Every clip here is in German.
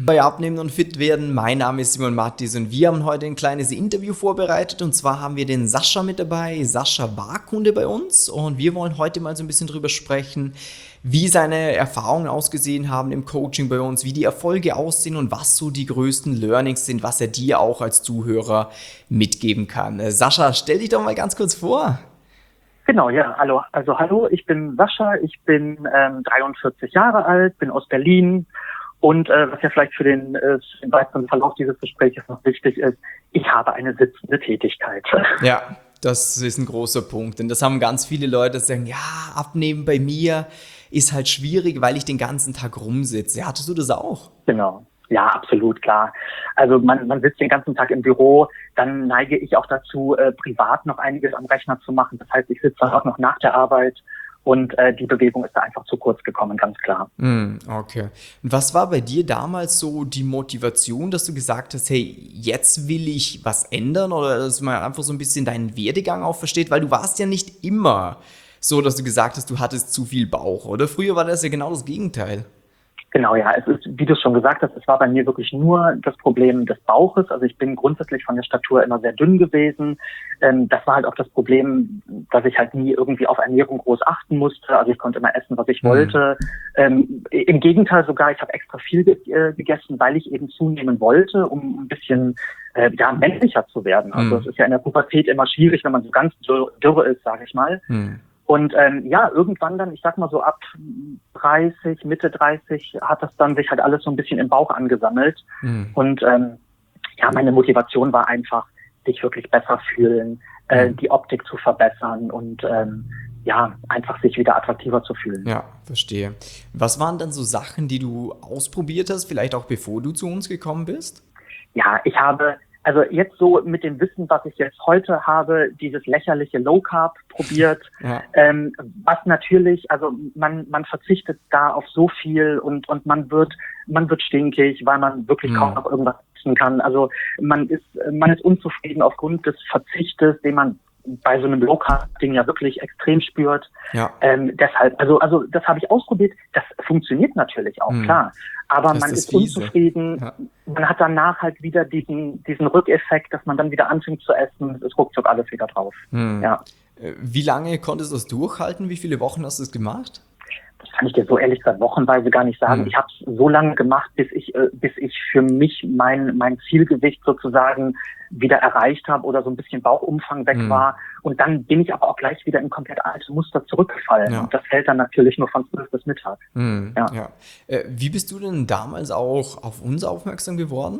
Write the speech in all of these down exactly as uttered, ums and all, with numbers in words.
Bei Abnehmen und Fit werden. Mein Name ist Simon Mattis und wir haben heute ein kleines Interview vorbereitet und zwar haben wir den Sascha mit dabei. Sascha war Kunde bei uns und wir wollen heute mal so ein bisschen drüber sprechen, wie seine Erfahrungen ausgesehen haben im Coaching bei uns, wie die Erfolge aussehen und was so die größten Learnings sind, was er dir auch als Zuhörer mitgeben kann. Sascha, stell dich doch mal ganz kurz vor. Genau, ja, hallo. Also hallo, ich bin Sascha, ich bin ähm, dreiundvierzig Jahre alt, bin aus Berlin und äh, was ja vielleicht für den, äh, für den weiteren Verlauf dieses Gesprächs noch wichtig ist, ich habe eine sitzende Tätigkeit. Ja, das ist ein großer Punkt, denn das haben ganz viele Leute, die sagen, ja, Abnehmen bei mir ist halt schwierig, weil ich den ganzen Tag rumsitze. Hattest du das auch? Genau. Ja, absolut, klar. Also man, man sitzt den ganzen Tag im Büro, dann neige ich auch dazu, äh, privat noch einiges am Rechner zu machen. Das heißt, ich sitze dann auch noch nach der Arbeit und äh, die Bewegung ist da einfach zu kurz gekommen, ganz klar. Mm, okay. Und was war bei dir damals so die Motivation, dass du gesagt hast, hey, jetzt will ich was ändern oder dass man einfach so ein bisschen deinen Werdegang auch versteht? Weil du warst ja nicht immer so, dass du gesagt hast, du hattest zu viel Bauch, oder? Früher war das ja genau das Gegenteil. Genau, ja, es ist, wie du es schon gesagt hast, es war bei mir wirklich nur das Problem des Bauches. Also ich bin grundsätzlich von der Statur immer sehr dünn gewesen. Ähm, das war halt auch das Problem, dass ich halt nie irgendwie auf Ernährung groß achten musste. Also ich konnte immer essen, was ich mhm. wollte. Ähm, im Gegenteil sogar, ich habe extra viel ge- äh, gegessen, weil ich eben zunehmen wollte, um ein bisschen äh, ja, männlicher zu werden. Also es mhm. ist ja in der Pubertät immer schwierig, wenn man so ganz dürr, dürre ist, sage ich mal. Mhm. Und ähm, ja, irgendwann dann, ich sag mal so ab dreißig, Mitte dreißig, hat das dann sich halt alles so ein bisschen im Bauch angesammelt. Mhm. Und ähm, ja, meine Motivation war einfach, sich wirklich besser fühlen, äh, mhm. die Optik zu verbessern und ähm, ja, einfach sich wieder attraktiver zu fühlen. Ja, verstehe. Was waren dann so Sachen, die du ausprobiert hast, vielleicht auch bevor du zu uns gekommen bist? Ja, ich habe... Also jetzt so mit dem Wissen, was ich jetzt heute habe, dieses lächerliche Low Carb probiert, ja. ähm, was natürlich, also man man verzichtet da auf so viel und und man wird man wird stinkig, weil man wirklich mhm. kaum noch irgendwas essen kann. Also man ist man ist unzufrieden aufgrund des Verzichtes, den man bei so einem Low Carb Ding ja wirklich extrem spürt. Ja. Ähm, deshalb, also also das habe ich ausprobiert. Das funktioniert natürlich auch, mhm. klar. Aber das man ist, ist unzufrieden. Ja. Man hat danach halt wieder diesen diesen Rückeffekt, dass man dann wieder anfängt zu essen. Es ist ruckzuck alles wieder drauf. Mhm. Ja. Wie lange konntest du das durchhalten? Wie viele Wochen hast du es gemacht? Das kann ich dir so ehrlich gesagt wochenweise gar nicht sagen. Hm. Ich habe es so lange gemacht, bis ich äh, bis ich für mich mein mein Zielgewicht sozusagen wieder erreicht habe oder so ein bisschen Bauchumfang weg hm. war. Und dann bin ich aber auch gleich wieder in komplett alte Muster zurückgefallen. Ja. Und das hält dann natürlich nur von zwölf bis Mittag. Hm. Ja. Ja. Äh, wie bist du denn damals auch auf uns aufmerksam geworden?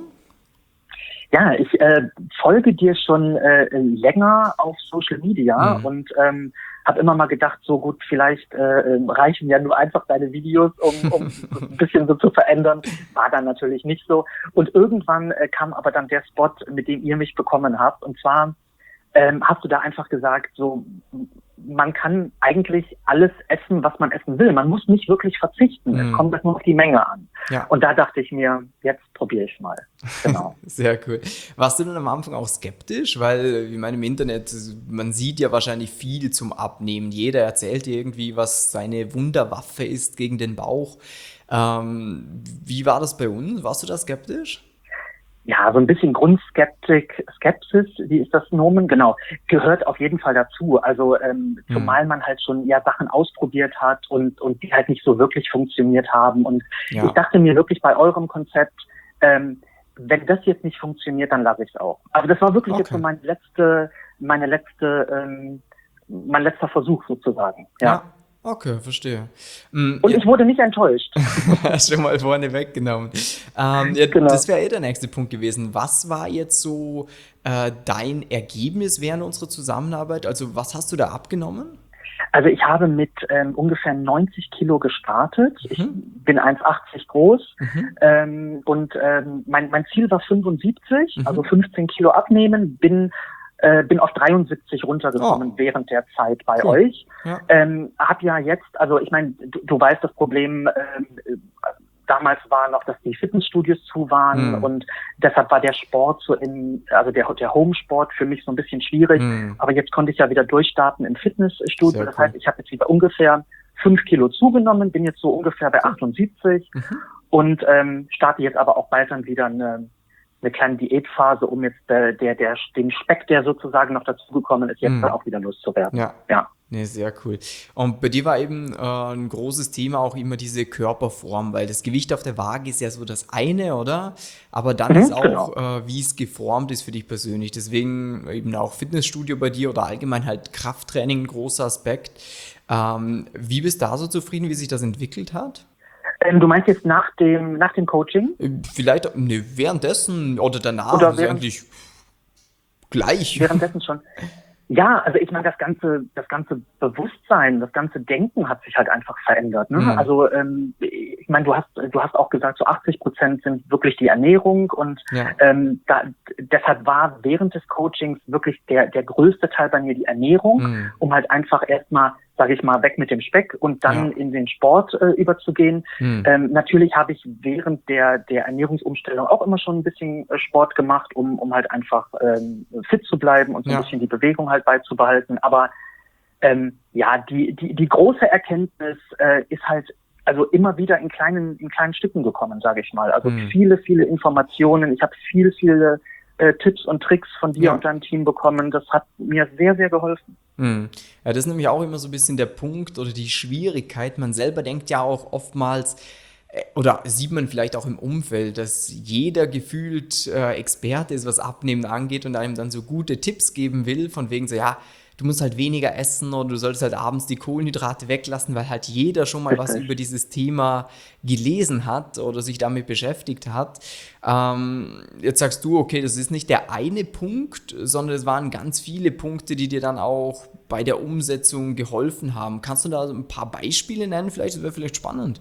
Ja, ich äh, folge dir schon äh, länger auf Social Media mhm. und ähm, habe immer mal gedacht, so gut, vielleicht äh, reichen ja nur einfach deine Videos, um, um ein bisschen so zu verändern. War dann natürlich nicht so. Und irgendwann äh, kam aber dann der Spot, mit dem ihr mich bekommen habt. Und zwar ähm, hast du da einfach gesagt, so man kann eigentlich alles essen, was man essen will. Man muss nicht wirklich verzichten. Mhm. Es kommt halt nur auf die Menge an. Ja. Und da dachte ich mir, jetzt probiere ich mal. Genau. Sehr cool. Warst du denn am Anfang auch skeptisch? Weil, ich meine, im Internet, man sieht ja wahrscheinlich viel zum Abnehmen. Jeder erzählt irgendwie, was seine Wunderwaffe ist gegen den Bauch. Ähm, wie war das bei uns? Warst du da skeptisch? Ja, so ein bisschen Grundskeptik, Skepsis, wie ist das Nomen? Genau, gehört auf jeden Fall dazu. Also ähm, hm. zumal man halt schon ja Sachen ausprobiert hat und und die halt nicht so wirklich funktioniert haben. Und ja. ich dachte mir wirklich bei eurem Konzept, ähm, wenn das jetzt nicht funktioniert, dann lasse ich es auch. Also das war wirklich okay. jetzt so meine letzte, meine letzte, ähm, mein letzter Versuch sozusagen. Ja. ja. Okay, verstehe. Mhm, und ja. ich wurde nicht enttäuscht. Schon mal vorne weggenommen. Ähm, ja, genau. Das wäre eh der nächste Punkt gewesen. Was war jetzt so äh, dein Ergebnis während unserer Zusammenarbeit? Also was hast du da abgenommen? Also ich habe mit ähm, ungefähr neunzig Kilo gestartet. Mhm. Ich bin eins Komma achtzig groß mhm. ähm, und ähm, mein, mein Ziel war fünfundsiebzig, mhm. also fünfzehn Kilo abnehmen, bin Äh, bin auf dreiundsiebzig runtergekommen oh. während der Zeit bei cool. euch. Ja. Ähm, hab ja jetzt, also ich meine, du, du weißt das Problem, ähm, damals war noch, dass die Fitnessstudios zu waren hm. und deshalb war der Sport so in, also der, der Homesport für mich so ein bisschen schwierig. Hm. Aber jetzt konnte ich ja wieder durchstarten im Fitnessstudio. Sehr das cool. heißt, ich habe jetzt wieder ungefähr fünf Kilo zugenommen, bin jetzt so ungefähr bei achtundsiebzig. Mhm. und ähm, starte jetzt aber auch bald dann wieder eine, eine kleine Diätphase, um jetzt äh, der, der, den Speck, der sozusagen noch dazugekommen ist, jetzt Mhm. dann auch wieder loszuwerden. Ja. Ja. Nee, sehr cool. Und bei dir war eben äh, ein großes Thema auch immer diese Körperform, weil das Gewicht auf der Waage ist ja so das eine, oder? Aber dann Mhm, ist auch, genau. äh, wie es geformt ist für dich persönlich. Deswegen eben auch Fitnessstudio bei dir oder allgemein halt Krafttraining ein großer Aspekt. Ähm, wie bist du da so zufrieden, wie sich das entwickelt hat? Ähm, du meinst jetzt nach dem, nach dem Coaching? Äh, Vielleicht ne, währenddessen oder danach, das Oder ist während, eigentlich gleich. währenddessen schon? Ja, also ich meine, das ganze, das ganze Bewusstsein, das ganze Denken hat sich halt einfach verändert. Ne? Mhm. Also ähm, ich meine, du hast, du hast auch gesagt, so achtzig Prozent sind wirklich die Ernährung und Ja. ähm, da, deshalb war während des Coachings wirklich der der größte Teil bei mir die Ernährung, Mhm. um halt einfach erstmal, sage ich mal, weg mit dem Speck und dann Ja. in den Sport äh, überzugehen. Mhm. Ähm, natürlich habe ich während der der Ernährungsumstellung auch immer schon ein bisschen äh, Sport gemacht, um um halt einfach ähm, fit zu bleiben und so ein Ja. bisschen die Bewegung halt beizubehalten. Aber ähm, ja, die die die große Erkenntnis äh, ist halt also immer wieder in kleinen in kleinen Stücken gekommen, sage ich mal. Also Mhm. viele viele Informationen. Ich habe viel viele äh, Tipps und Tricks von dir Ja. und deinem Team bekommen. Das hat mir sehr sehr geholfen. Mhm. Ja, das ist nämlich auch immer so ein bisschen der Punkt oder die Schwierigkeit. Man selber denkt ja auch oftmals, äh, oder sieht man vielleicht auch im Umfeld, dass jeder gefühlt äh, Experte ist, was Abnehmen angeht und einem dann so gute Tipps geben will, von wegen so, ja, du musst halt weniger essen oder du solltest halt abends die Kohlenhydrate weglassen, weil halt jeder schon mal was Richtig. über dieses Thema gelesen hat oder sich damit beschäftigt hat. Ähm, jetzt sagst du, okay, das ist nicht der eine Punkt, sondern es waren ganz viele Punkte, die dir dann auch bei der Umsetzung geholfen haben. Kannst du da so ein paar Beispiele nennen? Vielleicht, das wäre vielleicht spannend.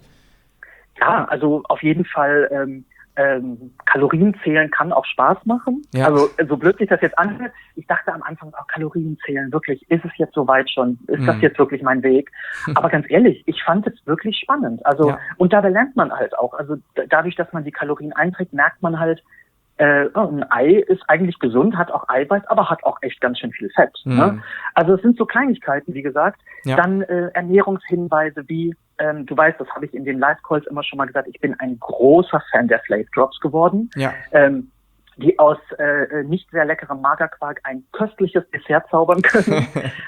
Ja, also auf jeden Fall ähm, ähm, Kalorien zählen kann auch Spaß machen. Ja. Also so blöd sich das jetzt anhört, ich dachte am Anfang auch Kalorien zählen, wirklich, ist es jetzt soweit schon? Ist das Mhm. jetzt wirklich mein Weg? Aber ganz ehrlich, ich fand es wirklich spannend. Also Ja. und dabei lernt man halt auch. Also d- dadurch, dass man die Kalorien einträgt, merkt man halt, äh, oh, ein Ei ist eigentlich gesund, hat auch Eiweiß, aber hat auch echt ganz schön viel Fett. Mhm. Ne? Also es sind so Kleinigkeiten, wie gesagt. Ja. Dann äh, Ernährungshinweise wie, ähm, du weißt, das habe ich in den Live-Calls immer schon mal gesagt, ich bin ein großer Fan der Flake Drops geworden, Ja. ähm, die aus äh, nicht sehr leckerem Magerquark ein köstliches Dessert zaubern können.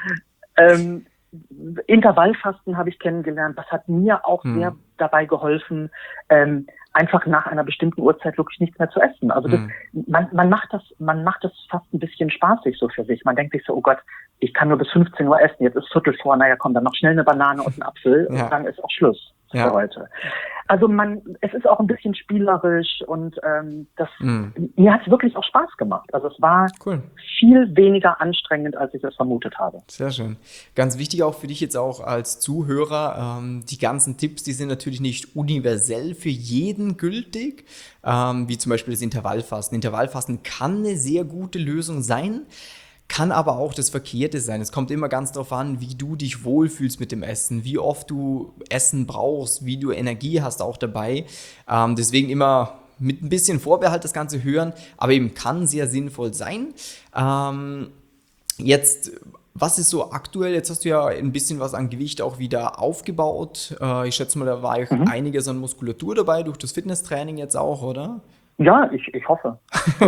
ähm, Intervallfasten habe ich kennengelernt. Das hat mir auch Hm. sehr dabei geholfen, ähm, einfach nach einer bestimmten Uhrzeit wirklich nichts mehr zu essen. Also das, Hm. man, man macht das, man macht das fast ein bisschen spaßig so für sich. Man denkt sich so, oh Gott, ich kann nur bis fünfzehn Uhr essen. Jetzt ist Viertel vor. Naja, komm, dann noch schnell eine Banane und einen Apfel Ja. und dann ist auch Schluss für Ja. heute. Also man, es ist auch ein bisschen spielerisch und ähm, das, Hm. mir hat es wirklich auch Spaß gemacht. Also es war Cool. viel weniger anstrengend, als ich es vermutet habe. Sehr schön. Ganz wichtig auch für dich jetzt auch als Zuhörer, ähm, die ganzen Tipps, die sind natürlich nicht universell für jeden gültig, ähm, wie zum Beispiel das Intervallfasten. Intervallfasten kann eine sehr gute Lösung sein, kann aber auch das Verkehrte sein. Es kommt immer ganz darauf an, wie du dich wohlfühlst mit dem Essen, wie oft du Essen brauchst, wie du Energie hast auch dabei. Ähm, deswegen immer mit ein bisschen Vorbehalt das Ganze hören, aber eben kann sehr sinnvoll sein. Ähm, Jetzt, was ist so aktuell? Jetzt hast du ja ein bisschen was an Gewicht auch wieder aufgebaut. Äh, ich schätze mal, da war Mhm. einiges an Muskulatur dabei, durch das Fitnesstraining jetzt auch, oder? Ja, ich, ich hoffe.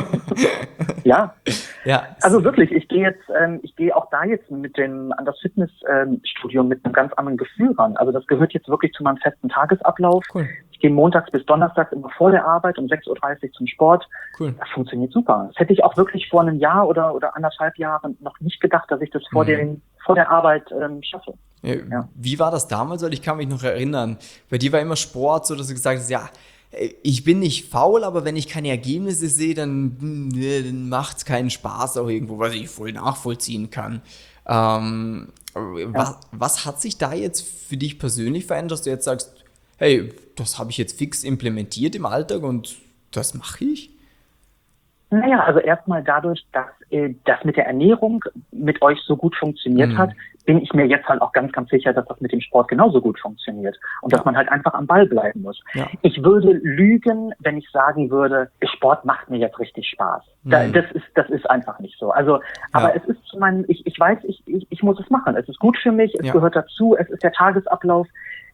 Ja, Ja, also wirklich, ich gehe jetzt, ähm, ich gehe auch da jetzt mit dem an das Fitnessstudio ähm, mit einem ganz anderen Gefühl ran. Also das gehört jetzt wirklich zu meinem festen Tagesablauf. cool, Ich gehe montags bis donnerstags immer vor der Arbeit um sechs Uhr dreißig zum Sport. cool. Das funktioniert super. Das hätte ich auch wirklich vor einem Jahr oder oder anderthalb Jahren noch nicht gedacht, dass ich das vor Mhm. den vor der Arbeit ähm, schaffe. Äh, Ja. Wie war das damals? Weil ich kann mich noch erinnern, bei dir war immer Sport so, dass du gesagt hast, ja, äh, ich bin nicht faul, aber wenn ich keine Ergebnisse sehe, dann, hm, nee, dann macht es keinen Spaß auch irgendwo, was ich voll nachvollziehen kann. Ähm, was, was hat sich da jetzt für dich persönlich verändert, dass du jetzt sagst, hey, das habe ich jetzt fix implementiert im Alltag und das mache ich? Naja, also erstmal dadurch, dass äh, das mit der Ernährung mit euch so gut funktioniert Mhm. hat, bin ich mir jetzt halt auch ganz, ganz sicher, dass das mit dem Sport genauso gut funktioniert und dass Ja. man halt einfach am Ball bleiben muss. Ja. Ich würde lügen, wenn ich sagen würde, Sport macht mir jetzt richtig Spaß. Da, Mhm. das ist, das ist einfach nicht so. Also, aber Ja. es ist zu meinem, ich, ich weiß, ich, ich, ich muss es machen. Es ist gut für mich, es Ja. gehört dazu, es ist der Tagesablauf.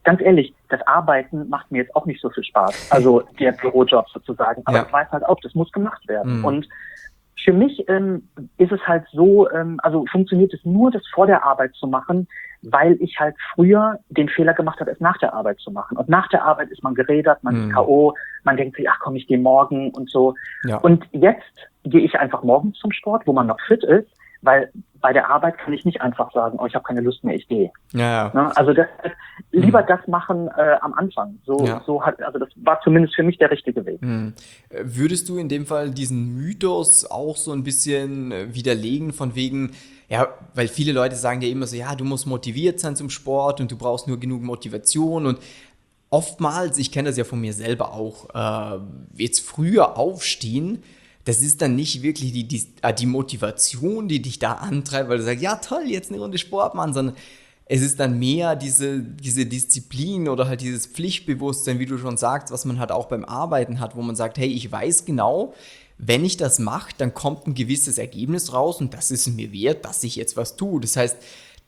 ganz ehrlich, das Arbeiten macht mir jetzt auch nicht so viel Spaß. Also der Bürojob sozusagen. Aber Ja. ich weiß halt auch, das muss gemacht werden. Mhm. Und für mich ähm, ist es halt so, ähm, also funktioniert es nur, das vor der Arbeit zu machen, weil ich halt früher den Fehler gemacht habe, es nach der Arbeit zu machen. Und nach der Arbeit ist man gerädert, man Mhm. ist K O, man denkt sich, ach komm, ich gehe morgen und so. Ja. Und jetzt gehe ich einfach morgens zum Sport, wo man noch fit ist, weil bei der Arbeit kann ich nicht einfach sagen, oh, ich habe keine Lust mehr, ich gehe. Ja, ja. Ne? Also deshalb lieber Mhm. das machen äh, am Anfang. So, Ja. so hat, also das war zumindest für mich der richtige Weg. Hm. Äh, Würdest du in dem Fall diesen Mythos auch so ein bisschen äh, widerlegen, von wegen, ja, weil viele Leute sagen ja immer so, ja, du musst motiviert sein zum Sport und du brauchst nur genug Motivation und oftmals, ich kenne das ja von mir selber auch, äh, jetzt früher aufstehen, das ist dann nicht wirklich die, die, äh, die Motivation, die dich da antreibt, weil du sagst, ja toll, jetzt eine Runde Sport machen, sondern es ist dann mehr diese, diese Disziplin oder halt dieses Pflichtbewusstsein, wie du schon sagst, was man halt auch beim Arbeiten hat, wo man sagt, hey, ich weiß genau, wenn ich das mache, dann kommt ein gewisses Ergebnis raus und das ist mir wert, dass ich jetzt was tue. Das heißt,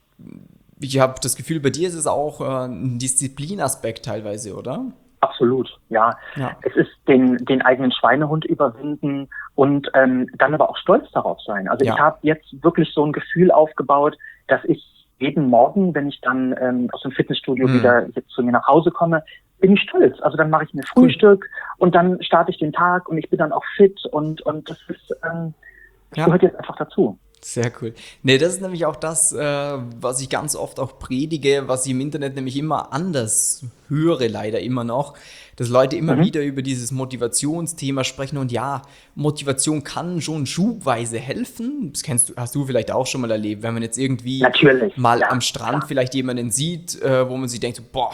ich habe das Gefühl, bei dir ist es auch äh, ein Disziplinaspekt teilweise, oder? Absolut, ja. Ja. Es ist den, den eigenen Schweinehund überwinden und ähm, dann aber auch stolz darauf sein. Also Ja. ich habe jetzt wirklich so ein Gefühl aufgebaut, dass ich jeden Morgen, wenn ich dann ähm, aus dem Fitnessstudio Mhm. wieder jetzt zu mir nach Hause komme, bin ich stolz. Also dann mache ich mir Frühstück und dann starte ich den Tag und ich bin dann auch fit und, und das ist, ähm, das Ja. gehört jetzt einfach dazu. Sehr cool. Nee, das ist nämlich auch das, äh, was ich ganz oft auch predige, was ich im Internet nämlich immer anders höre, leider immer noch, dass Leute immer Mhm. wieder über dieses Motivationsthema sprechen und ja, Motivation kann schon schubweise helfen. Das kennst du, hast du vielleicht auch schon mal erlebt, wenn man jetzt irgendwie Natürlich, mal ja, am Strand klar. vielleicht jemanden sieht, äh, wo man sich denkt, so, boah,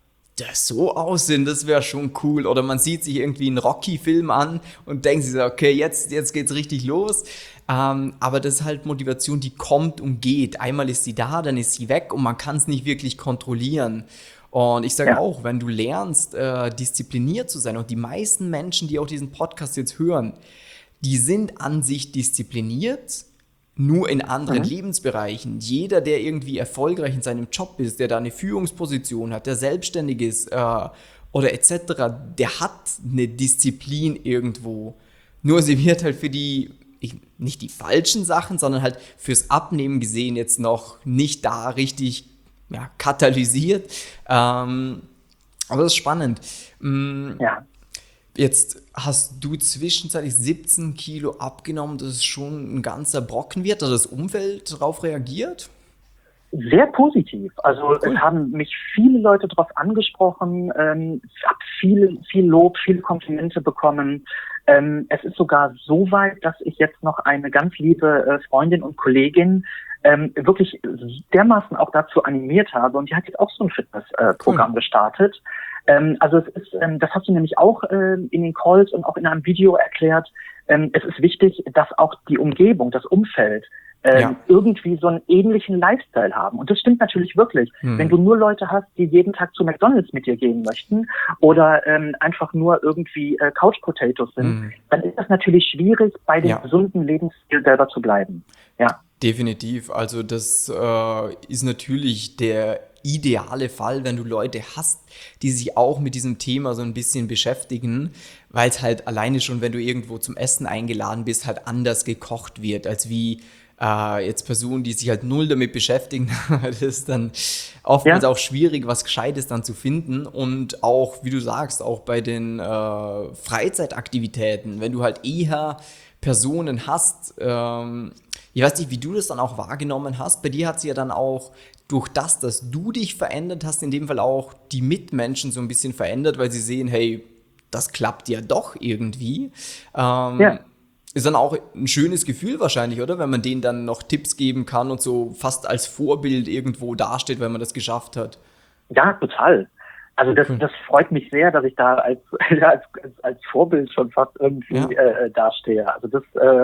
das so aussehen, das wäre schon cool. Oder man sieht sich irgendwie einen Rocky-Film an und denkt sich so, okay, jetzt, jetzt geht's richtig los. Ähm, aber das ist halt Motivation, die kommt und geht. Einmal ist sie da, dann ist sie weg und man kann es nicht wirklich kontrollieren. Und ich sage Ja. auch, wenn du lernst, äh, diszipliniert zu sein, und die meisten Menschen, die auch diesen Podcast jetzt hören, die sind an sich diszipliniert, nur in anderen Mhm. Lebensbereichen. Jeder, der irgendwie erfolgreich in seinem Job ist, der da eine Führungsposition hat, der selbstständig ist äh, oder et cetera, der hat eine Disziplin irgendwo. Nur sie wird halt für die, ich, nicht die falschen Sachen, sondern halt fürs Abnehmen gesehen jetzt noch nicht da richtig ja, katalysiert. Ähm, aber das ist spannend. Mm, Ja. Jetzt hast du zwischenzeitlich siebzehn Kilo abgenommen, das ist schon ein ganzer Brocken wird. Hat das Umfeld darauf reagiert? Sehr positiv. Also Cool. es haben mich viele Leute darauf angesprochen, ähm, ich habe viel, viel Lob, viele Komplimente bekommen. Ähm, es ist sogar so weit, dass ich jetzt noch eine ganz liebe äh, Freundin und Kollegin ähm, wirklich dermaßen auch dazu animiert habe und die hat jetzt auch so ein Fitnessprogramm äh, Programm Cool. gestartet. Ähm, also es ist, ähm, das hast du nämlich auch ähm, in den Calls und auch in einem Video erklärt. Ähm, es ist wichtig, dass auch die Umgebung, das Umfeld ähm, Ja. irgendwie so einen ähnlichen Lifestyle haben. Und das stimmt natürlich wirklich. Hm. Wenn du nur Leute hast, die jeden Tag zu McDonald's mit dir gehen möchten oder ähm, einfach nur irgendwie äh, Couch Potatoes sind, Hm. dann ist das natürlich schwierig, bei dem Ja. gesunden Lebensstil selber zu bleiben. Ja. Definitiv. Also das äh, ist natürlich der ideale Fall, wenn du Leute hast, die sich auch mit diesem Thema so ein bisschen beschäftigen, weil es halt alleine schon, wenn du irgendwo zum Essen eingeladen bist, halt anders gekocht wird, als wie äh, jetzt Personen, die sich halt null damit beschäftigen. Das ist dann oftmals Ja. auch schwierig, was Gescheites dann zu finden. Und auch, wie du sagst, auch bei den äh, Freizeitaktivitäten, wenn du halt eher Personen hast, ähm, ich weiß nicht, wie du das dann auch wahrgenommen hast. Bei dir hat sie ja dann auch durch das, dass du dich verändert hast, in dem Fall auch die Mitmenschen so ein bisschen verändert, weil sie sehen, hey, das klappt ja doch irgendwie. Ähm, Ja. Ist dann auch ein schönes Gefühl wahrscheinlich, oder? Wenn man denen dann noch Tipps geben kann und so fast als Vorbild irgendwo dasteht, wenn man das geschafft hat. Ja, total. Also das, Cool. das freut mich sehr, dass ich da als, als, als, als Vorbild schon fast irgendwie Ja. äh, dastehe. Also das äh,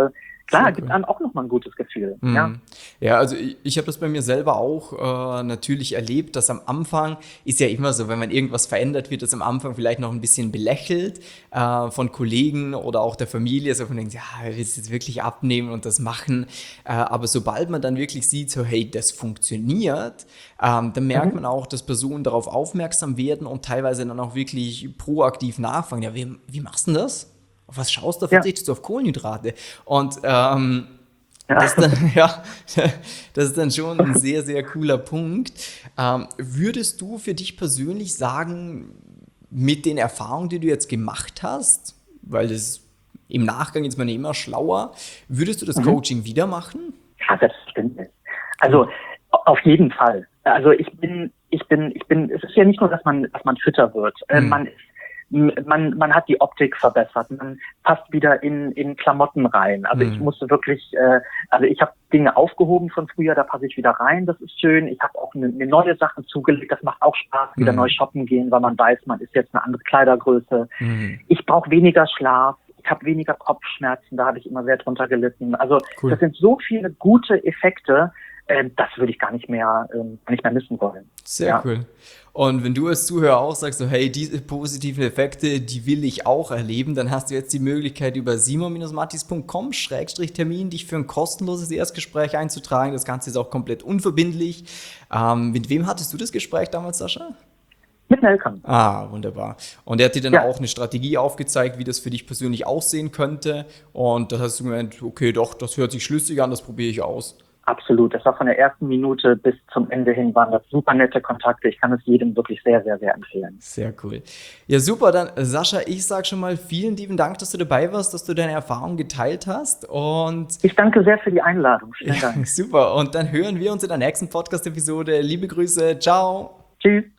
klar, Sehr gibt cool. einem auch nochmal ein gutes Gefühl. Mhm. Ja. Ja, also ich, ich habe das bei mir selber auch äh, natürlich erlebt, dass am Anfang ist ja immer so, wenn man irgendwas verändert, wird das am Anfang vielleicht noch ein bisschen belächelt äh, von Kollegen oder auch der Familie, so von denkt, ja, willst du jetzt wirklich abnehmen und das machen? Äh, aber sobald man dann wirklich sieht, so hey, das funktioniert, ähm, dann merkt Mhm. man auch, dass Personen darauf aufmerksam werden und teilweise dann auch wirklich proaktiv nachfragen, ja, wie, wie machst du denn das? Auf was schaust du? Ja, Verzichtest du auf Kohlenhydrate? Und ähm, ja. das ist dann, ja, das ist dann schon ein sehr, sehr cooler Punkt. Ähm, würdest du für dich persönlich sagen, mit den Erfahrungen, die du jetzt gemacht hast, weil das im Nachgang ist man ja immer schlauer, würdest du das Mhm. Coaching wieder machen? Ja, selbstverständlich. Also auf jeden Fall. Also ich bin, ich bin, ich bin, es ist ja nicht nur, dass man, dass man fitter wird. Äh, Hm. man ist, man, man hat die Optik verbessert, man passt wieder in, in Klamotten rein. Also ich Hm. musste wirklich, äh, also ich habe Dinge aufgehoben von früher, da passe ich wieder rein, das ist schön. Ich habe auch eine, eine neue Sachen zugelegt, das macht auch Spaß, wieder neu Hm. shoppen gehen, weil man weiß, man ist jetzt eine andere Kleidergröße. Hm. Ich brauche weniger Schlaf. Ich habe weniger Kopfschmerzen, da habe ich immer sehr drunter gelitten. Also Cool. das sind so viele gute Effekte, äh, das würde ich gar nicht mehr, äh, gar nicht mehr missen wollen. Sehr Ja, cool. Und wenn du als Zuhörer auch sagst, so, hey, diese positiven Effekte, die will ich auch erleben, dann hast du jetzt die Möglichkeit, über simon mattis punkt com Termin dich für ein kostenloses Erstgespräch einzutragen. Das Ganze ist auch komplett unverbindlich. Ähm, mit wem hattest du das Gespräch damals, Sascha? mit Nelkern. Ah, wunderbar. Und er hat dir dann Ja, auch eine Strategie aufgezeigt, wie das für dich persönlich aussehen könnte. Und da hast du gemeint, okay, doch, das hört sich schlüssig an, das probiere ich aus. absolut. Das war von der ersten Minute bis zum Ende hin, waren das super nette Kontakte. Ich kann es jedem wirklich sehr, sehr, sehr empfehlen. Sehr cool. Ja, super. Dann, Sascha, ich sage schon mal vielen lieben Dank, dass du dabei warst, dass du deine Erfahrungen geteilt hast. Und Ich danke sehr für die Einladung. Vielen ja, Dank. super. Und dann hören wir uns in der nächsten Podcast-Episode. Liebe Grüße. Ciao. Tschüss.